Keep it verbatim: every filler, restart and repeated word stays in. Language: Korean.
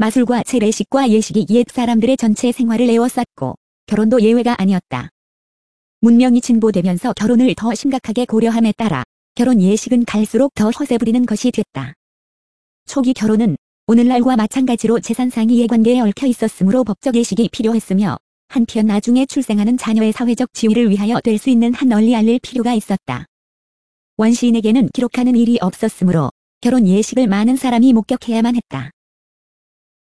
마술과 재래식과 예식이 옛 사람들의 전체 생활을 에워쌌고 결혼도 예외가 아니었다. 문명이 진보되면서 결혼을 더 심각하게 고려함에 따라 결혼 예식은 갈수록 더 허세 부리는 것이 됐다. 초기 결혼은 오늘날과 마찬가지로 재산상 이해관계에 얽혀 있었으므로 법적 예식이 필요했으며 한편 나중에 출생하는 자녀의 사회적 지위를 위하여 될 수 있는 한 널리 알릴 필요가 있었다. 원시인에게는 기록하는 일이 없었으므로 결혼 예식을 많은 사람이 목격해야만 했다.